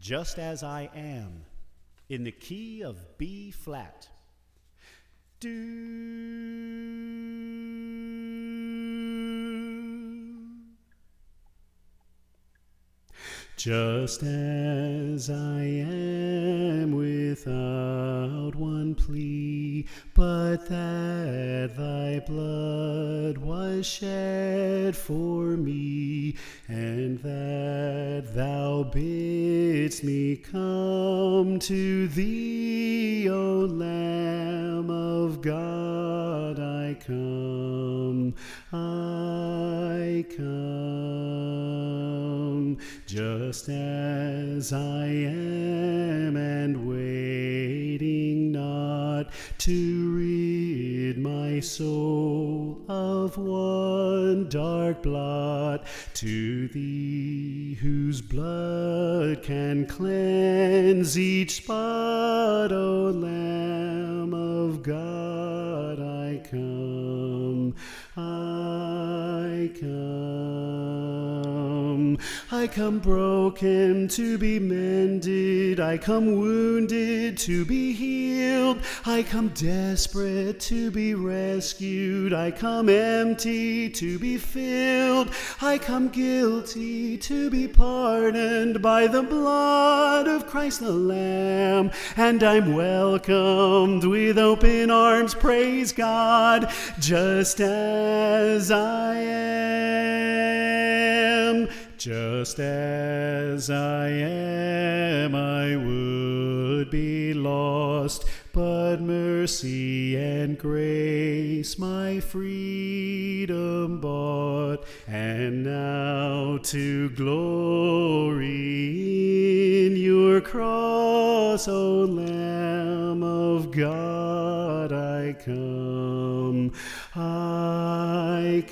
Just As I Am, in the key of B flat. Just as I am without one plea, but that thy blood was shed for me, and that thou bidst me come to thee, O Lamb of God, I come, I come. Just as I am, and waiting not to rid my soul of one dark blot, to thee whose blood can cleanse each spot, O Lamb of God, I come, I come. I come broken to be mended, I come wounded to be healed, I come desperate to be rescued, I come empty to be filled, I come guilty to be pardoned by the blood of Christ the Lamb, and I'm welcomed with open arms, praise God, just as I am. Just as I am, I would be lost, but mercy and grace my freedom bought, and now to glory in your cross, O Lamb of God, I come, I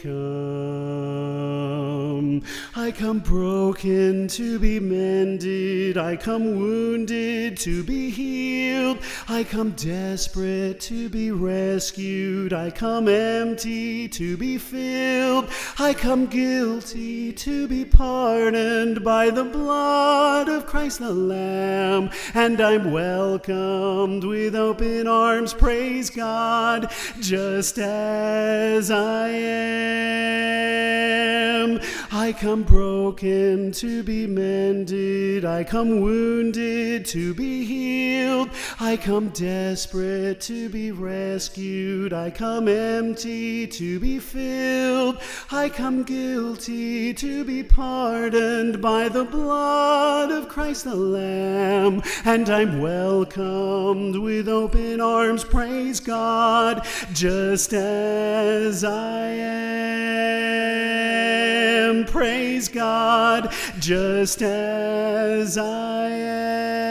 come. I come broken to be mended, I come wounded to be healed, I come desperate to be rescued, I come empty to be filled, I come guilty to be pardoned by the blood of Christ the Lamb, and I'm welcomed with open arms, praise God, just as I am. I come broken to be mended, I come wounded to be healed, I come desperate to be rescued, I come empty to be filled, I come guilty to be pardoned by the blood of Christ the Lamb, and I'm welcomed with open arms, praise God, just as I am. Praise God, just as I am.